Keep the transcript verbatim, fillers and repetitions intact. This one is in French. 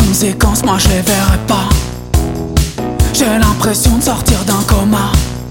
conséquence, moi je les verrai pas. J'ai l'impression de sortir d'un coma.